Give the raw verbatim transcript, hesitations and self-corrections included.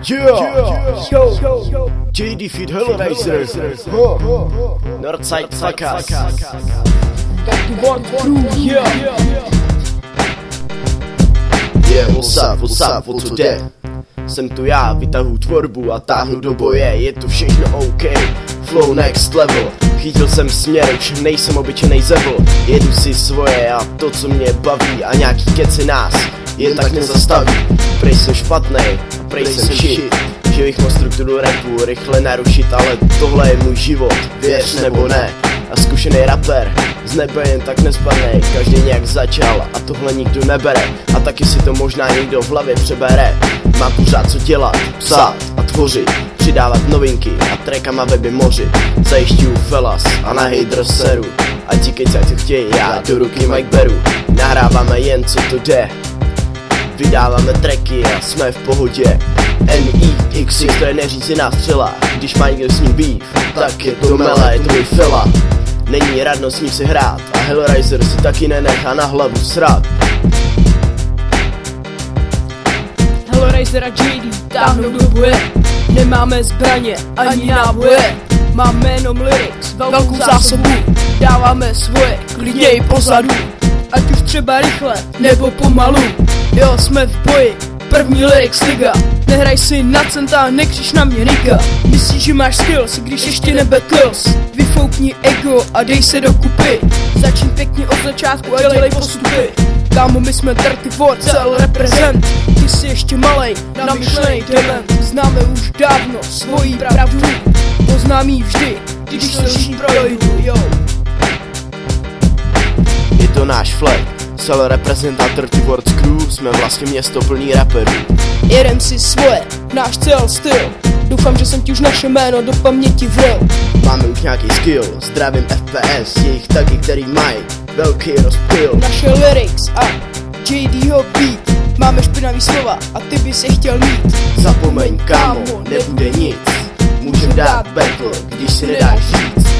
Yeah, yo, J D feed Hellraiser, Northside Sakas, yeah, yeah, what's up, what's up, what's today? Jsem tu já, vytahu tvorbu a táhnu do boje, je to všechno OK, flow next level. Chytil jsem směr, už nejsem obyčejnej zebl, jedu si svoje a to, co mě baví, a nějaký keci nás jen tak nezastaví. Prej jsem špatnej a prej jsem shit, že bych mohl strukturu rapu rychle narušit, ale tohle je můj život, věř nebo ne. A zkušený rapper, z nebe jen tak nespadnej, každý nějak začal a tohle nikdo nebere. A taky si to možná někdo v hlavě přebere. Mám pořád co dělat, psát a tvořit, přidávat novinky a trackama weby moři. Zajišťuju felas a na hejtr seru, a ti kecaj co chtějí, já do ruky mic beru. Nahráváme jen co to jde, vydáváme tracky a jsme v pohodě. N I X X to je neřízená střela, když má někdo s ním beef, tak je to mele, je to můj fela. Není radno s ním si hrát a Hellraiser si taky nenechá na hlavu srát. Hellraiser a J D táhnou do boje, nemáme zbraně ani náboje. Máme jenom lyrics, velkou zásobu, dáváme svoje, klidně i pozadu. Ať už třeba rychle, nebo pomalu, jo, jsme v boji, první lyrics liga. Nehraj si na centa, nekřič na mě nigga. Myslíš, že máš skills, když ještě nebattles. Vyfoukni ego a dej se dokupy. Začni pěkně od začátku a dělej postupy. Kámo, my jsme Dirty Ward, cel reprezent. Ty jsi ještě malej, namyšlenej dement. Známe už dávno svojí pravdu, poznám jí vždy, když se projdu, jo. Je to náš flag, cel reprezentant Dirty Ward crew, jsme vlastně město plný raperů. Jedem si svoje, náš cel styl, doufám, že jsem ti už naše jméno do paměti vril. Máme už nějaký skill, zdravím F P S, jejich taky, který mají velký rozptyl. Naše lyrics a J Dho beat, máme špinavý slova a ty bys je chtěl mít. Zapomeň kámo, nebude nic, můžem dát battle, když si nedáš říct.